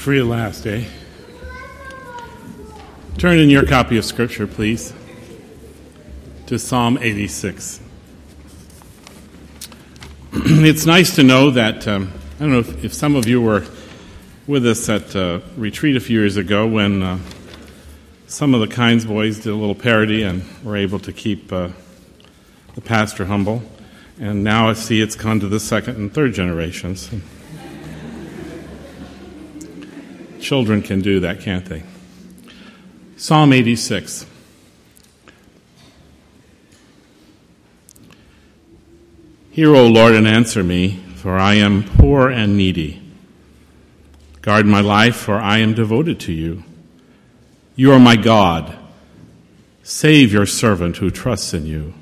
For your last, eh? Turn in your copy of Scripture, please, to Psalm 86. It's nice to know that, I don't know if some of you were with us at retreat a few years ago when some of the Kynes boys did a little parody and were able to keep the pastor humble. And now I see it's gone to the second and third generations. Children can do that, can't they? Psalm 86. Hear, O Lord, and answer me, for I am poor and needy. Guard my life, for I am devoted to you. You are my God. Save your servant who trusts in you.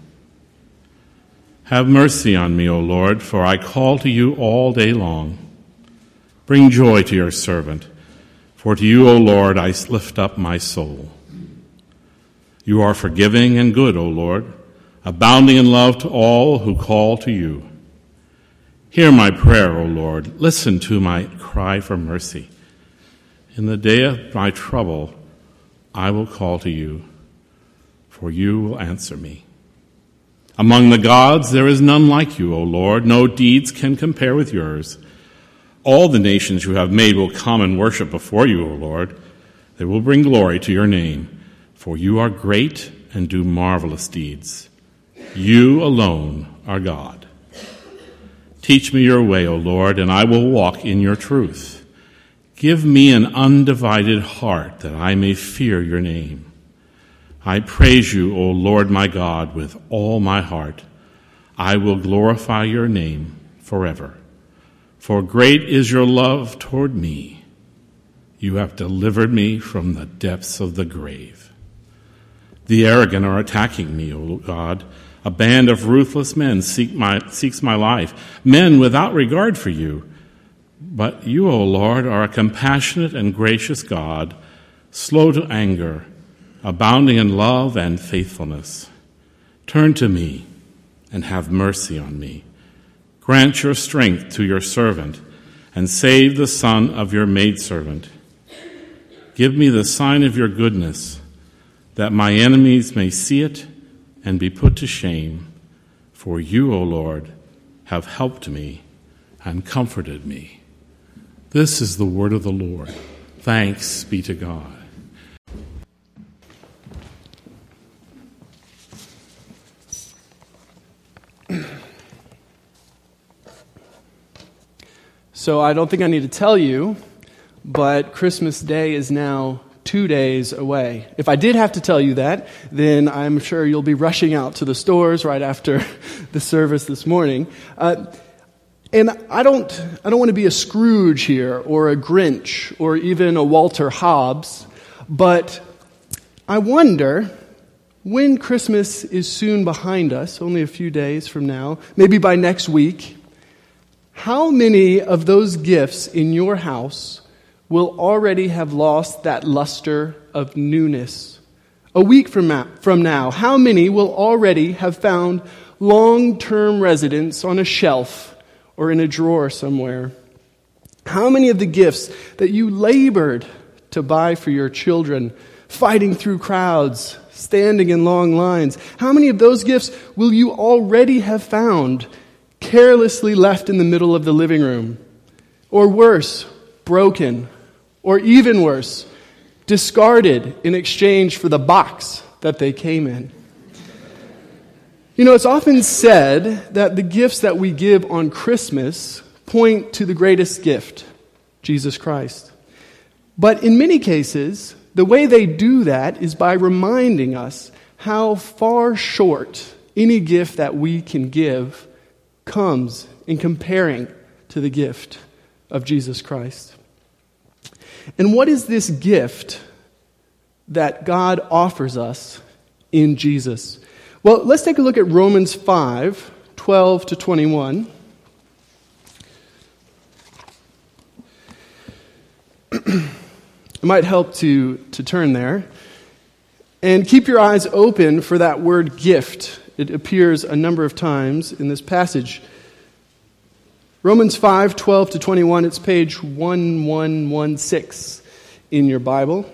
Have mercy on me, O Lord, for I call to you all day long. Bring joy to your servant, for to you, O Lord, I lift up my soul. You are forgiving and good, O Lord, abounding in love to all who call to you. Hear my prayer, O Lord. Listen to my cry for mercy. In the day of my trouble, I will call to you, for you will answer me. Among the gods, there is none like you, O Lord. No deeds can compare with yours. All the nations you have made will come and worship before you, O Lord. They will bring glory to your name, for you are great and do marvelous deeds. You alone are God. Teach me your way, O Lord, and I will walk in your truth. Give me an undivided heart that I may fear your name. I praise you, O Lord my God, with all my heart. I will glorify your name forever. For great is your love toward me. You have delivered me from the depths of the grave. The arrogant are attacking me, O God. A band of ruthless men seeks my life, men without regard for you. But you, O Lord, are a compassionate and gracious God, slow to anger, abounding in love and faithfulness. Turn to me and have mercy on me. Grant your strength to your servant and save the son of your maidservant. Give me the sign of your goodness, that my enemies may see it and be put to shame. For you, O Lord, have helped me and comforted me. This is the word of the Lord. Thanks be to God. So I don't think I need to tell you, but Christmas Day is now 2 days away. If I did have to tell you that, then I'm sure you'll be rushing out to the stores right after the service this morning. And I don't want to be a Scrooge here, or a Grinch, or even a Walter Hobbs, but I wonder, when Christmas is soon behind us, only a few days from now, maybe by next week, how many of those gifts in your house will already have lost that luster of newness? A week from now, how many will already have found long-term residence on a shelf or in a drawer somewhere? How many of the gifts that you labored to buy for your children, fighting through crowds, standing in long lines, how many of those gifts will you already have found carelessly left in the middle of the living room? Or worse, broken. Or even worse, discarded in exchange for the box that they came in. You know, it's often said that the gifts that we give on Christmas point to the greatest gift, Jesus Christ. But in many cases, the way they do that is by reminding us how far short any gift that we can give comes in comparing to the gift of Jesus Christ. And what is this gift that God offers us in Jesus? Well, let's take a look at Romans 5:12 to 21. It might help to turn there. And keep your eyes open for that word gift. It appears a number of times in this passage. Romans 5:12-21, it's page 1116 in your Bible.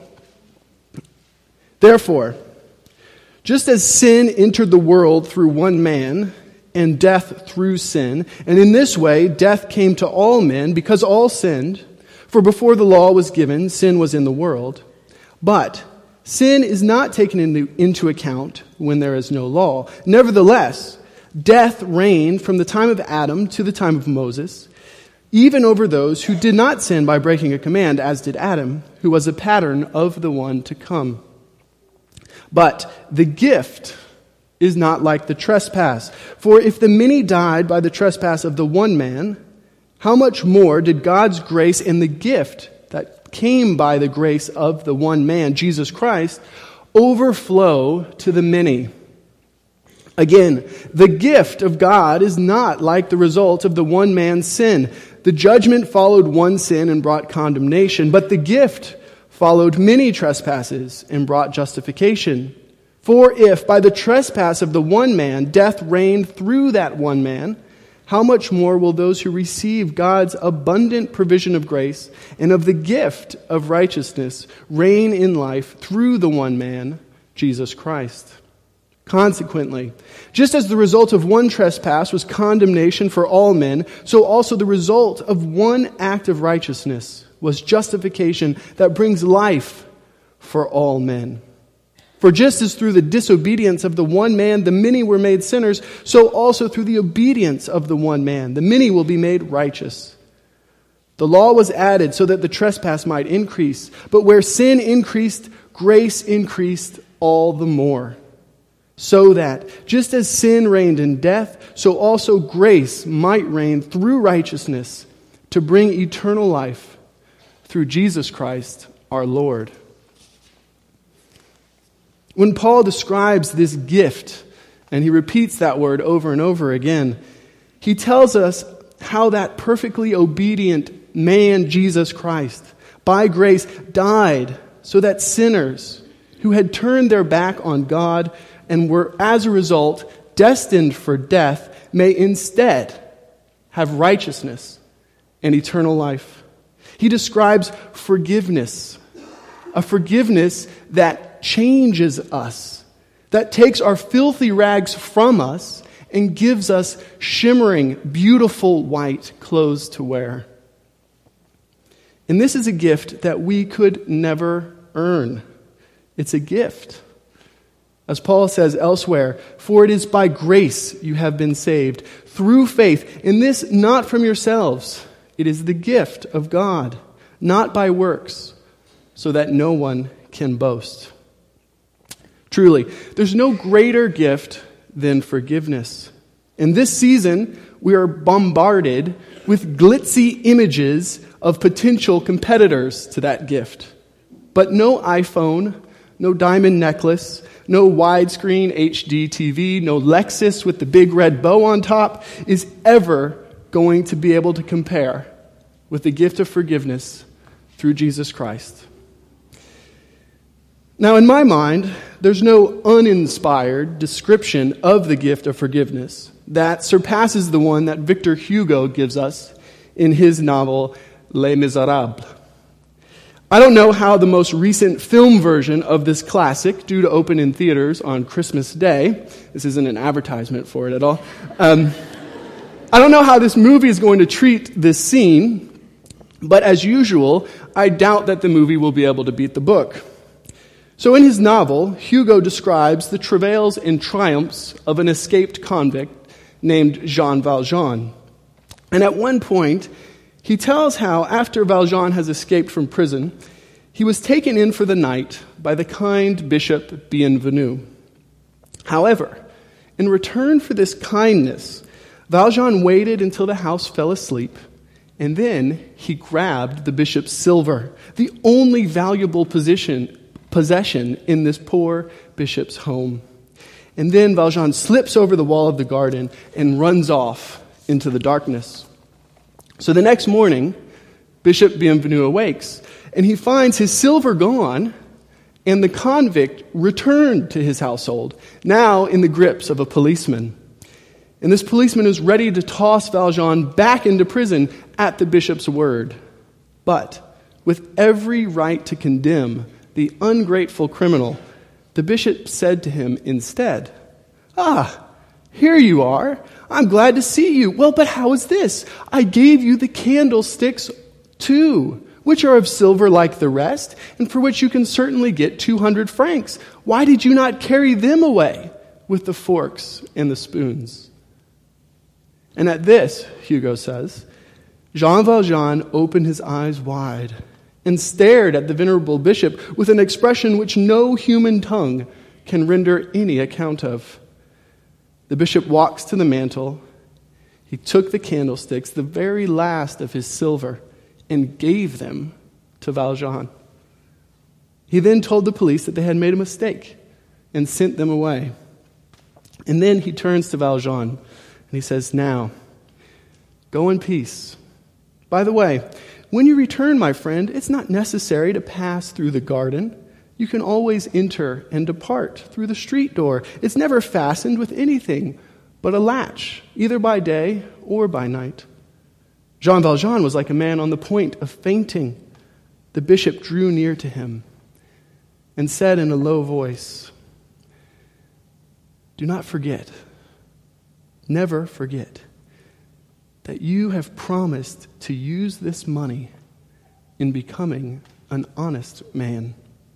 Therefore, just as sin entered the world through one man, and death through sin, and in this way death came to all men because all sinned, for before the law was given, sin was in the world. But sin is not taken into account when there is no law. Nevertheless, death reigned from the time of Adam to the time of Moses, even over those who did not sin by breaking a command, as did Adam, who was a pattern of the one to come. But the gift is not like the trespass. For if the many died by the trespass of the one man, how much more did God's grace and the gift that came by the grace of the one man, Jesus Christ, overflow to the many? Again, the gift of God is not like the result of the one man's sin. The judgment followed one sin and brought condemnation, but the gift followed many trespasses and brought justification. For if by the trespass of the one man death reigned through that one man, how much more will those who receive God's abundant provision of grace and of the gift of righteousness reign in life through the one man, Jesus Christ? Consequently, just as the result of one trespass was condemnation for all men, so also the result of one act of righteousness was justification that brings life for all men. For just as through the disobedience of the one man the many were made sinners, so also through the obedience of the one man the many will be made righteous. The law was added so that the trespass might increase, but where sin increased, grace increased all the more. So that, just as sin reigned in death, so also grace might reign through righteousness to bring eternal life through Jesus Christ our Lord. When Paul describes this gift, and he repeats that word over and over again, he tells us how that perfectly obedient man, Jesus Christ, by grace died so that sinners who had turned their back on God and were, as a result, destined for death, may instead have righteousness and eternal life. He describes forgiveness, a forgiveness that changes us, that takes our filthy rags from us and gives us shimmering, beautiful white clothes to wear. And this is a gift that we could never earn. It's a gift. As Paul says elsewhere, for it is by grace you have been saved, through faith, and this not from yourselves. It is the gift of God, not by works, so that no one can boast. Truly, there's no greater gift than forgiveness. In this season, we are bombarded with glitzy images of potential competitors to that gift. But no iPhone, no diamond necklace, no widescreen HD TV, no Lexus with the big red bow on top is ever going to be able to compare with the gift of forgiveness through Jesus Christ. Now, in my mind, there's no uninspired description of the gift of forgiveness that surpasses the one that Victor Hugo gives us in his novel Les Miserables. I don't know how the most recent film version of this classic, due to open in theaters on Christmas Day, this isn't an advertisement for it at all, I don't know how this movie is going to treat this scene, but as usual, I doubt that the movie will be able to beat the book. So in his novel, Hugo describes the travails and triumphs of an escaped convict named Jean Valjean. And at one point, he tells how after Valjean has escaped from prison, he was taken in for the night by the kind Bishop Bienvenu. However, in return for this kindness, Valjean waited until the house fell asleep, and then he grabbed the bishop's silver, the only valuable possession in this poor bishop's home. And then Valjean slips over the wall of the garden and runs off into the darkness. So the next morning, Bishop Bienvenu awakes, and he finds his silver gone, and the convict returned to his household, now in the grips of a policeman. And this policeman is ready to toss Valjean back into prison at the bishop's word. But with every right to condemn the ungrateful criminal, the bishop said to him instead, "Ah, here you are. I'm glad to see you. Well, but how is this? I gave you the candlesticks too, which are of silver like the rest, and for which you can certainly get 200 francs. Why did you not carry them away with the forks and the spoons?" And at this, Hugo says, Jean Valjean opened his eyes wide and stared at the venerable bishop with an expression which no human tongue can render any account of. The bishop walks to the mantel. He took the candlesticks, the very last of his silver, and gave them to Valjean. He then told the police that they had made a mistake and sent them away. And then he turns to Valjean and he says, "Now, go in peace. By the way, when you return, my friend, it's not necessary to pass through the garden. You can always enter and depart through the street door. It's never fastened with anything but a latch, either by day or by night." Jean Valjean was like a man on the point of fainting. The bishop drew near to him and said in a low voice, "Do not forget, never forget, that you have promised to use this money in becoming an honest man."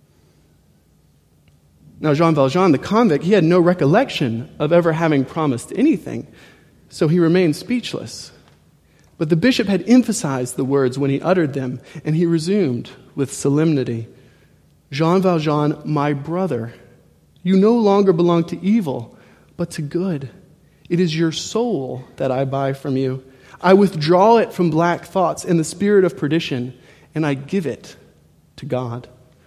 Now, Jean Valjean, the convict, he had no recollection of ever having promised anything, so he remained speechless. But the bishop had emphasized the words when he uttered them, and he resumed with solemnity, "Jean Valjean, my brother, you no longer belong to evil, but to good. It is your soul that I buy from you. I withdraw it from black thoughts and the spirit of perdition, and I give it to God."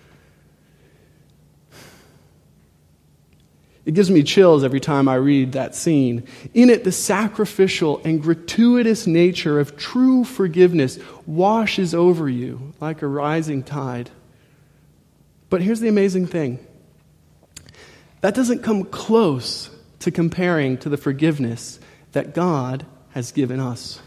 It gives me chills every time I read that scene. In it, the sacrificial and gratuitous nature of true forgiveness washes over you like a rising tide. But here's the amazing thing. That doesn't come close to comparing to the forgiveness that God has given us.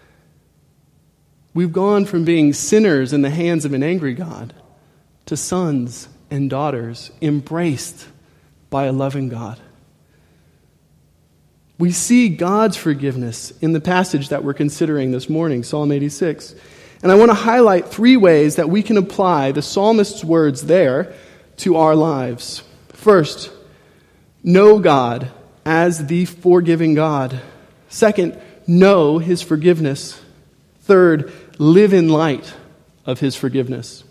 We've gone from being sinners in the hands of an angry God to sons and daughters embraced by a loving God. We see God's forgiveness in the passage that we're considering this morning, Psalm 86. And I want to highlight 3 ways that we can apply the psalmist's words there to our lives. First, know God as the forgiving God. Second, know His forgiveness. Third, live in light of His forgiveness.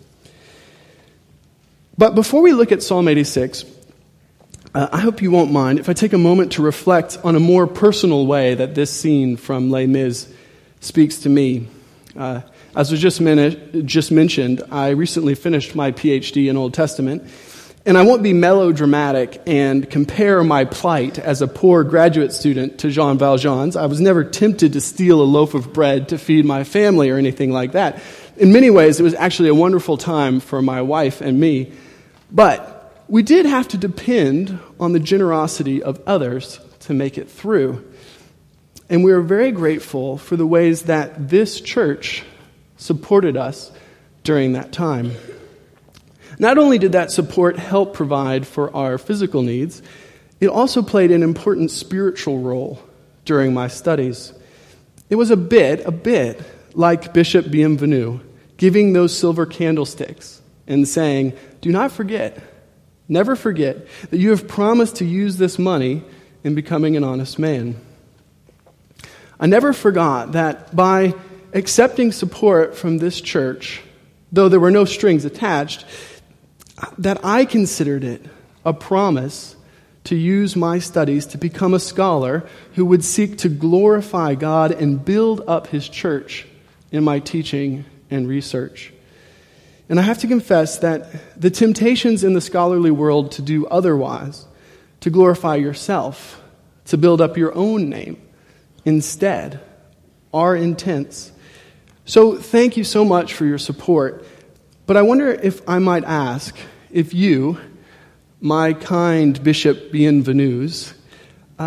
But before we look at Psalm 86, I hope you won't mind if I take a moment to reflect on a more personal way that this scene from Les Mis speaks to me. As was just mentioned, I recently finished my PhD in Old Testament, and I won't be melodramatic and compare my plight as a poor graduate student to Jean Valjean's. I was never tempted to steal a loaf of bread to feed my family or anything like that. In many ways, it was actually a wonderful time for my wife and me, but we did have to depend on the generosity of others to make it through. And we are very grateful for the ways that this church supported us during that time. Not only did that support help provide for our physical needs, it also played an important spiritual role during my studies. It was a bit like Bishop Bienvenu giving those silver candlesticks and saying, "Do not forget, never forget that you have promised to use this money in becoming an honest man." I never forgot that by accepting support from this church, though there were no strings attached, that I considered it a promise to use my studies to become a scholar who would seek to glorify God and build up His church in my teaching and research. And I have to confess that the temptations in the scholarly world to do otherwise, to glorify yourself, to build up your own name, instead, are intense. So thank you so much for your support. But I wonder if I might ask if you, my kind Bishop Bienvenus,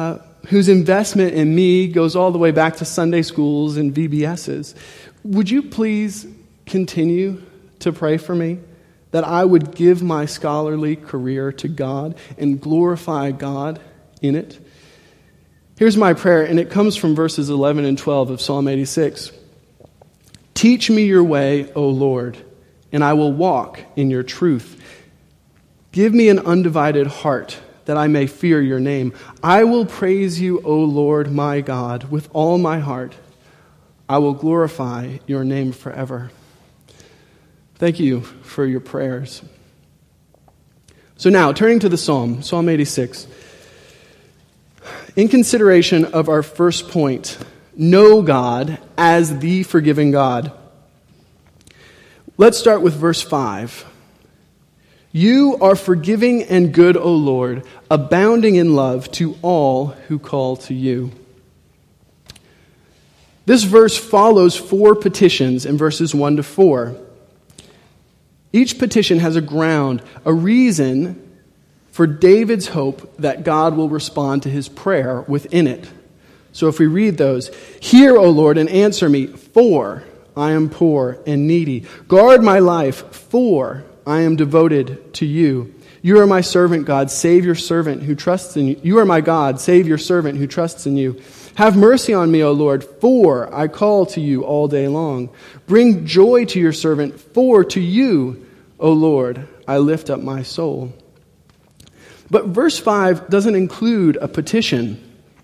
whose investment in me goes all the way back to Sunday schools and VBSs, would you please continue to pray for me that I would give my scholarly career to God and glorify God in it? Here's my prayer, and it comes from verses 11 and 12 of Psalm 86. Teach me your way, O Lord, and I will walk in your truth. Give me an undivided heart, that I may fear your name. I will praise you, O Lord my God, with all my heart. I will glorify your name forever. Thank you for your prayers. So now, turning to the Psalm, Psalm 86. In consideration of our first point, know God as the forgiving God. Let's start with verse 5. You are forgiving and good, O Lord, abounding in love to all who call to you. This verse follows 4 petitions in verses 1 to 4. Each petition has a ground, a reason for David's hope that God will respond to his prayer within it. So if we read those, hear, O Lord, and answer me, for I am poor and needy. Guard my life, for I am devoted to you. You are my servant, God. Save your servant who trusts in you. You are my God. Save your servant who trusts in you. Have mercy on me, O Lord, for I call to you all day long. Bring joy to your servant, for to you, O Lord, I lift up my soul. But verse 5 doesn't include a petition.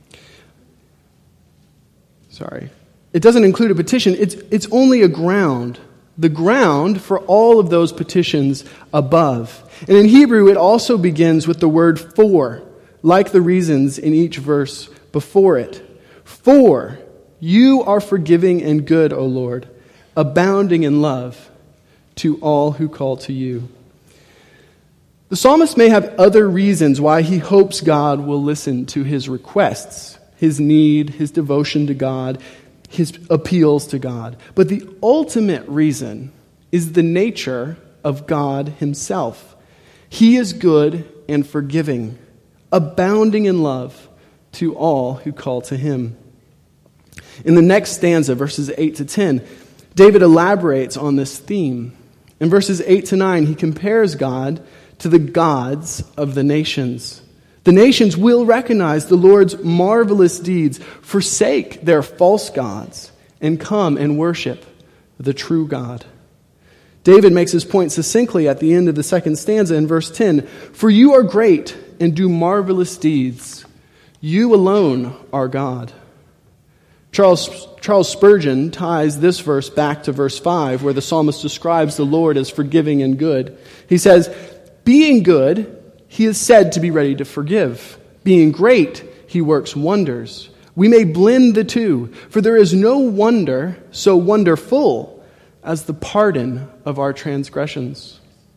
It doesn't include a petition. It's only a ground. The ground for all of those petitions above. And in Hebrew, it also begins with the word for, like the reasons in each verse before it. For you are forgiving and good, O Lord, abounding in love to all who call to you. The psalmist may have other reasons why he hopes God will listen to his requests, his need, his devotion to God, his appeals to God. But the ultimate reason is the nature of God himself. He is good and forgiving, abounding in love to all who call to him. In the next stanza, verses 8 to 10, David elaborates on this theme. In verses 8 to 9, he compares God to the gods of the nations. The nations will recognize the Lord's marvelous deeds, forsake their false gods, and come and worship the true God. David makes his point succinctly at the end of the second stanza in verse 10. For you are great and do marvelous deeds. You alone are God. Charles Spurgeon ties this verse back to verse 5, where the psalmist describes the Lord as forgiving and good. He says, being good, he is said to be ready to forgive. Being great, he works wonders. We may blend the two, for there is no wonder so wonderful as the pardon of our transgressions.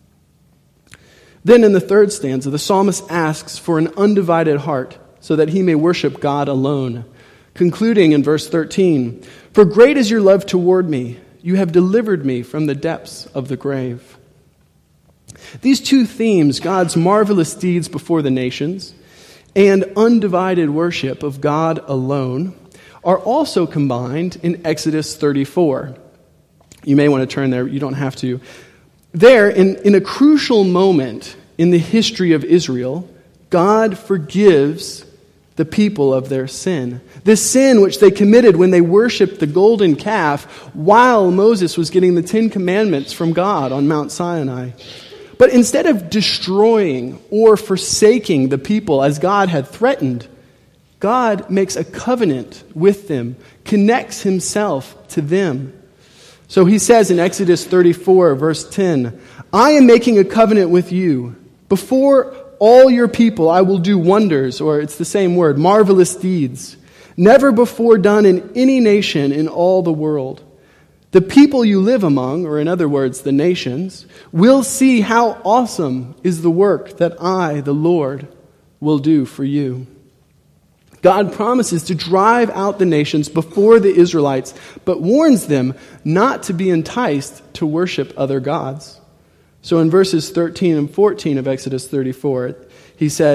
Then in the third stanza, the psalmist asks for an undivided heart so that he may worship God alone. Concluding in verse 13, for great is your love toward me. You have delivered me from the depths of the grave. These two themes, God's marvelous deeds before the nations and undivided worship of God alone, are also combined in Exodus 34. You may want to turn there. You don't have to. There, in a crucial moment in the history of Israel, God forgives the people of their sin. This sin which they committed when they worshipped the golden calf while Moses was getting the 10 Commandments from God on Mount Sinai. But instead of destroying or forsaking the people as God had threatened, God makes a covenant with them, connects himself to them. So he says in Exodus 34, verse 10, I am making a covenant with you. Before all your people I will do wonders, or it's the same word, marvelous deeds, never before done in any nation in all the world. The people you live among, or in other words, the nations, will see how awesome is the work that I, the Lord, will do for you. God promises to drive out the nations before the Israelites, but warns them not to be enticed to worship other gods. So in verses 13 and 14 of Exodus 34, he says,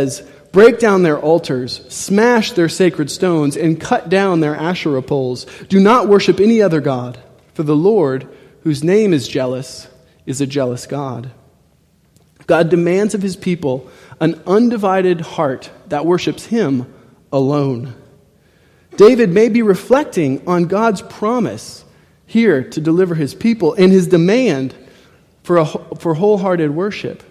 break down their altars, smash their sacred stones, and cut down their Asherah poles. Do not worship any other god, for the Lord, whose name is jealous, is a jealous God. God demands of his people an undivided heart that worships him alone. David may be reflecting on God's promise here to deliver his people and his demand for wholehearted worship.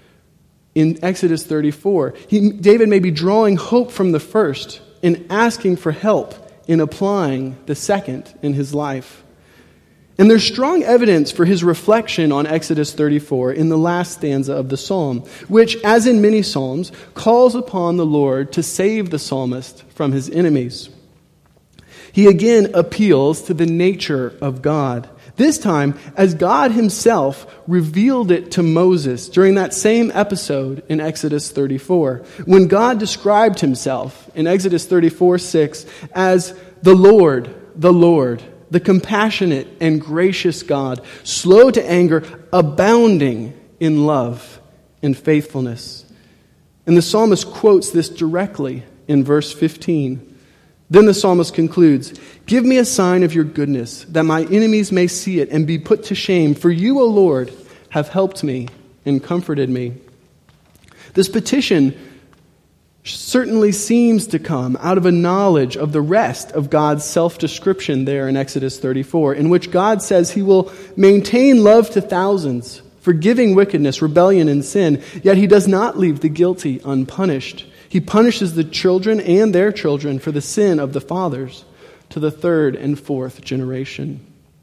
In Exodus 34, David may be drawing hope from the first and asking for help in applying the second in his life. And there's strong evidence for his reflection on Exodus 34 in the last stanza of the psalm, which, as in many psalms, calls upon the Lord to save the psalmist from his enemies. He again appeals to the nature of God, this time as God himself revealed it to Moses during that same episode in Exodus 34, when God described himself in Exodus 34:6 as the Lord, the compassionate and gracious God, slow to anger, abounding in love and faithfulness. And the psalmist quotes this directly in verse 15. Then the psalmist concludes, "Give me a sign of your goodness, that my enemies may see it and be put to shame. For you, O Lord, have helped me and comforted me." This petition certainly seems to come out of a knowledge of the rest of God's self-description there in Exodus 34, in which God says he will maintain love to thousands, forgiving wickedness, rebellion, and sin, yet he does not leave the guilty unpunished. He punishes the children and their children for the sin of the fathers to the third and fourth generation.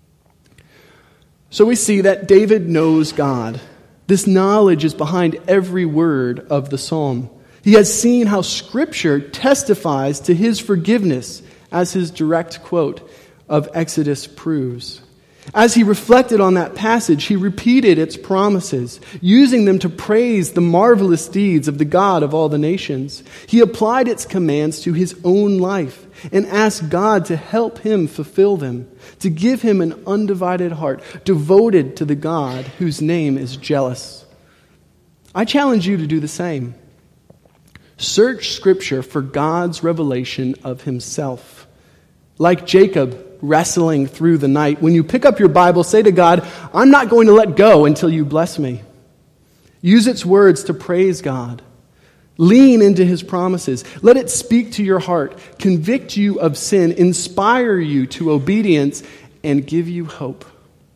So we see that David knows God. This knowledge is behind every word of the psalm. He has seen how Scripture testifies to his forgiveness, as his direct quote of Exodus proves. As he reflected on that passage, he repeated its promises, using them to praise the marvelous deeds of the God of all the nations. He applied its commands to his own life and asked God to help him fulfill them, to give him an undivided heart devoted to the God whose name is jealous. I challenge you to do the same. Search Scripture for God's revelation of himself. Like Jacob wrestling through the night, when you pick up your Bible, say to God, "I'm not going to let go until you bless me." Use its words to praise God. Lean into his promises. Let it speak to your heart, convict you of sin, inspire you to obedience, and give you hope.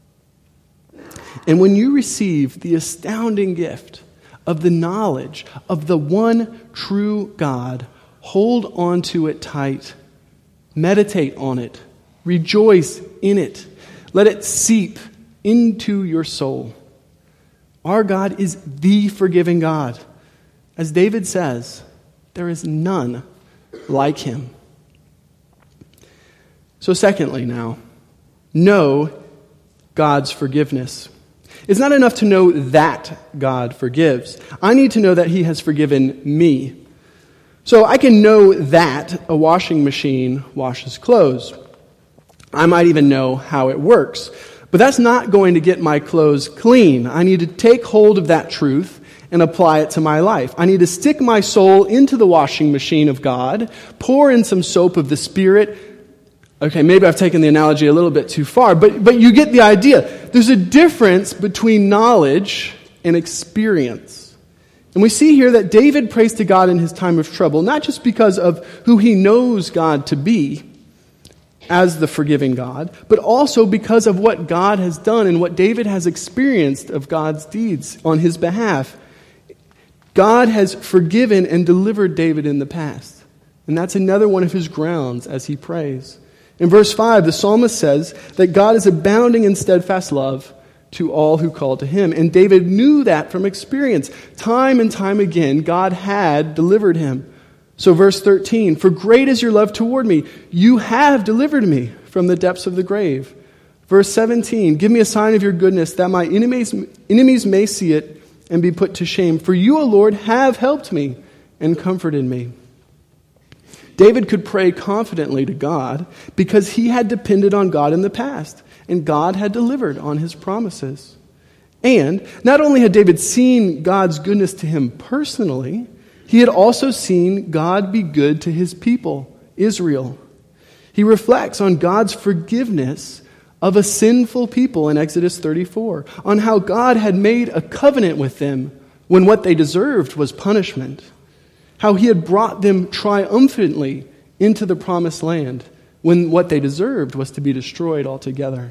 And when you receive the astounding gift of the knowledge of the one true God, hold on to it tight. Meditate on it. Rejoice in it. Let it seep into your soul. Our God is the forgiving God. As David says, there is none like him. So secondly now, know God's forgiveness. It's not enough to know that God forgives. I need to know that he has forgiven me. So I can know that a washing machine washes clothes. I might even know how it works. But that's not going to get my clothes clean. I need to take hold of that truth and apply it to my life. I need to stick my soul into the washing machine of God, pour in some soap of the Spirit. Okay, maybe I've taken the analogy a little bit too far, but you get the idea. There's a difference between knowledge and experience. And we see here that David prays to God in his time of trouble, not just because of who he knows God to be as the forgiving God, but also because of what God has done and what David has experienced of God's deeds on his behalf. God has forgiven and delivered David in the past. And that's another one of his grounds as he prays. In verse 5, the psalmist says that God is abounding in steadfast love to all who call to him. And David knew that from experience. Time and time again, God had delivered him. So verse 13, "For great is your love toward me. You have delivered me from the depths of the grave." Verse 17, "Give me a sign of your goodness, that my enemies may see it and be put to shame. For you, O Lord, have helped me and comforted me." David could pray confidently to God because he had depended on God in the past, and God had delivered on his promises. And not only had David seen God's goodness to him personally, He had also seen God be good to his people, Israel. He reflects on God's forgiveness of a sinful people in Exodus 34, on how God had made a covenant with them when what they deserved was punishment, how he had brought them triumphantly into the promised land when what they deserved was to be destroyed altogether.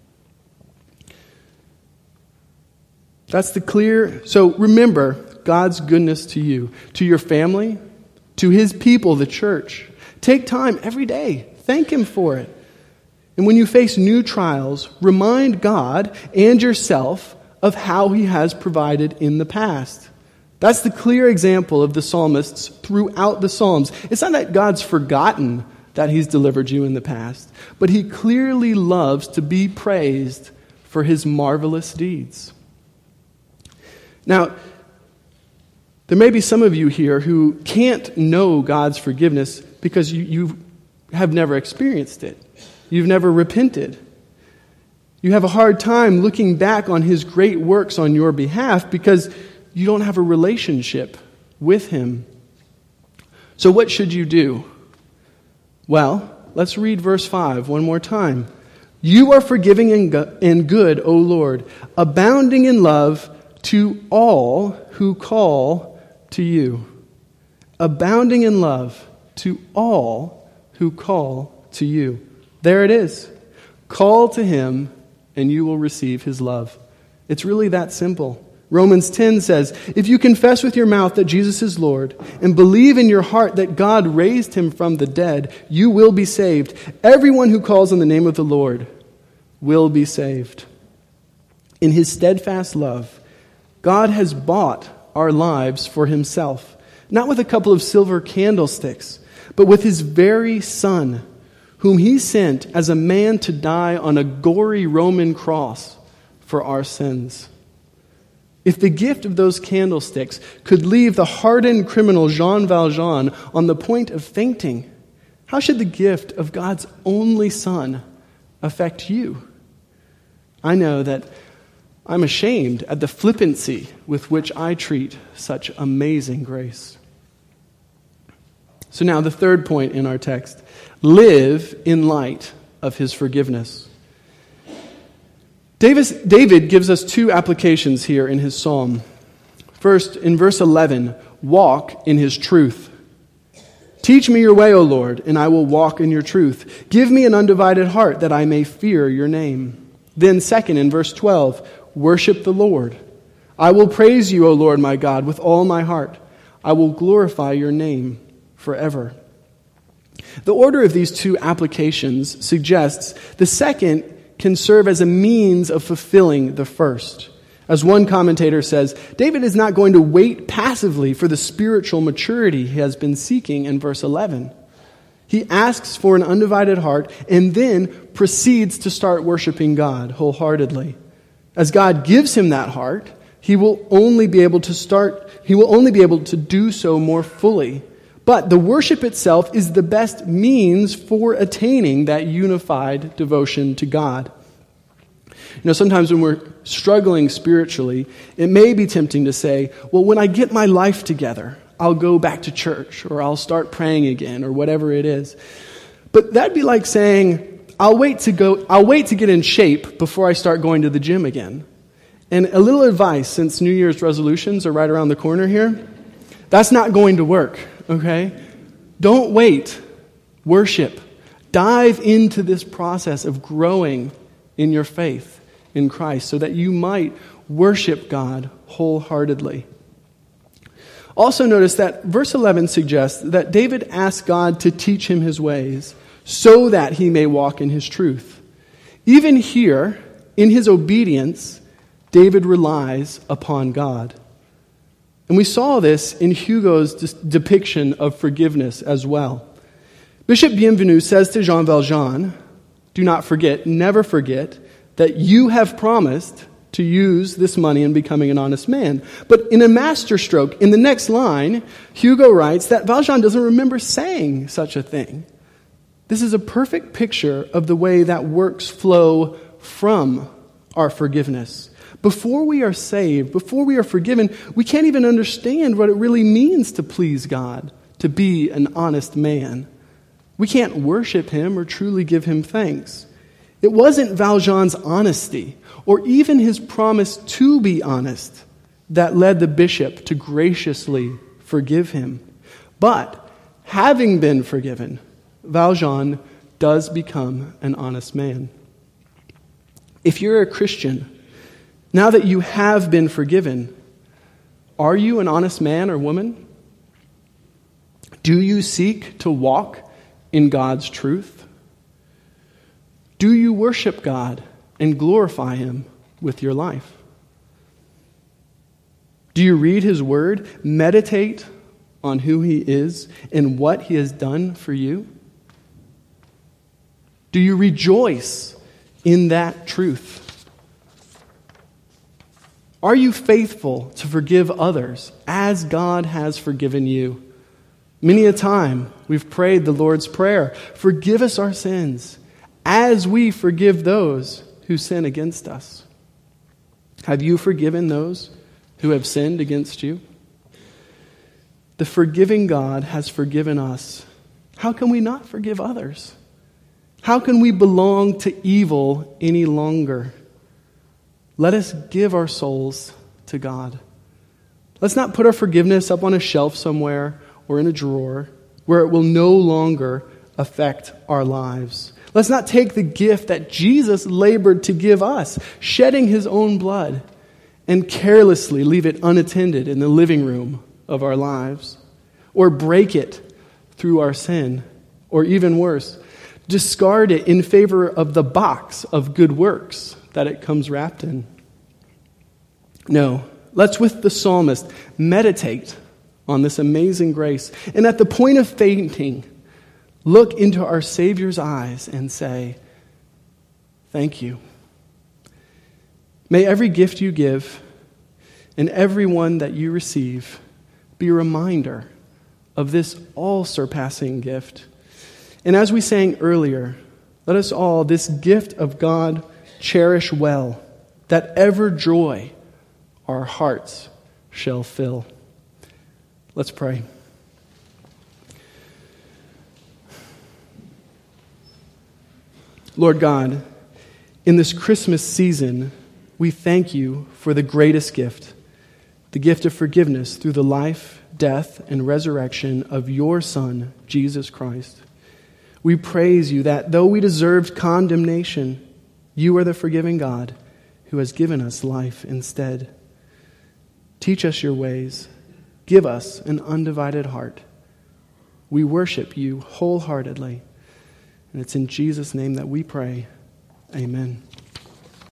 That's the clear. So remember God's goodness to you, to your family, to his people, the church. Take time every day. Thank him for it. And when you face new trials, remind God and yourself of how he has provided in the past. That's the clear example of the psalmists throughout the Psalms. It's not that God's forgotten that he's delivered you in the past, but he clearly loves to be praised for his marvelous deeds. Now, there may be some of you here who can't know God's forgiveness because you have never experienced it. You've never repented. You have a hard time looking back on his great works on your behalf because you don't have a relationship with him. So what should you do? Well, let's read verse 5 one more time. You are forgiving and good, O Lord, abounding in love to all who call to you. Abounding in love to all who call to you. There it is. Call to him and you will receive his love. It's really that simple. Romans 10 says, if you confess with your mouth that Jesus is Lord and believe in your heart that God raised him from the dead, you will be saved. Everyone who calls on the name of the Lord will be saved. In his steadfast love, God has bought our lives for himself, not with a couple of silver candlesticks, but with his very Son, whom he sent as a man to die on a gory Roman cross for our sins. If the gift of those candlesticks could leave the hardened criminal Jean Valjean on the point of fainting, how should the gift of God's only Son affect you? I know that I'm ashamed at the flippancy with which I treat such amazing grace. So now the third point in our text. Live in light of his forgiveness. David gives us two applications here in his psalm. First, in verse 11, walk in his truth. Teach me your way, O Lord, and I will walk in your truth. Give me an undivided heart that I may fear your name. Then second, in verse 12, worship the Lord. I will praise you, O Lord my God, with all my heart. I will glorify your name forever. The order of these two applications suggests the second can serve as a means of fulfilling the first. As one commentator says, David is not going to wait passively for the spiritual maturity he has been seeking in verse 11. He asks for an undivided heart and then proceeds to start worshiping God wholeheartedly. As God gives him that heart, he will only be able to do so more fully. But the worship itself is the best means for attaining that unified devotion to God. You know, sometimes when we're struggling spiritually, it may be tempting to say, well, when I get my life together, I'll go back to church or I'll start praying again or whatever it is. But that'd be like saying, I'll wait to get in shape before I start going to the gym again. And a little advice, since New Year's resolutions are right around the corner here, that's not going to work. Okay? Don't wait. Worship. Dive into this process of growing in your faith in Christ so that you might worship God wholeheartedly. Also notice that verse 11 suggests that David asked God to teach him his ways so that he may walk in his truth. Even here, in his obedience, David relies upon God. And we saw this in Hugo's depiction of forgiveness as well. Bishop Bienvenu says to Jean Valjean, do not forget, never forget, that you have promised to use this money in becoming an honest man. But in a masterstroke, in the next line, Hugo writes that Valjean doesn't remember saying such a thing. This is a perfect picture of the way that works flow from our forgiveness. Before we are saved, before we are forgiven, we can't even understand what it really means to please God, to be an honest man. We can't worship him or truly give him thanks. It wasn't Valjean's honesty or even his promise to be honest that led the bishop to graciously forgive him. But having been forgiven, Valjean does become an honest man. If you're a Christian, now that you have been forgiven, are you an honest man or woman? Do you seek to walk in God's truth? Do you worship God and glorify him with your life? Do you read his word, meditate on who he is and what he has done for you? Do you rejoice in that truth? Are you faithful to forgive others as God has forgiven you? Many a time we've prayed the Lord's Prayer, forgive us our sins as we forgive those who sin against us. Have you forgiven those who have sinned against you? The forgiving God has forgiven us. How can we not forgive others? How can we belong to evil any longer? Let us give our souls to God. Let's not put our forgiveness up on a shelf somewhere or in a drawer where it will no longer affect our lives. Let's not take the gift that Jesus labored to give us, shedding his own blood, and carelessly leave it unattended in the living room of our lives, or break it through our sin, or even worse, discard it in favor of the box of good works that it comes wrapped in. No, let's, with the psalmist, meditate on this amazing grace, and at the point of fainting, look into our Savior's eyes and say, thank you. May every gift you give and every one that you receive be a reminder of this all-surpassing gift. And as we sang earlier, let us all this gift of God cherish well, that ever joy our hearts shall fill. Let's pray. Lord God, in this Christmas season, we thank you for the greatest gift, the gift of forgiveness through the life, death, and resurrection of your Son, Jesus Christ. We praise you that though we deserved condemnation, you are the forgiving God who has given us life instead. Teach us your ways. Give us an undivided heart. We worship you wholeheartedly. And it's in Jesus' name that we pray. Amen.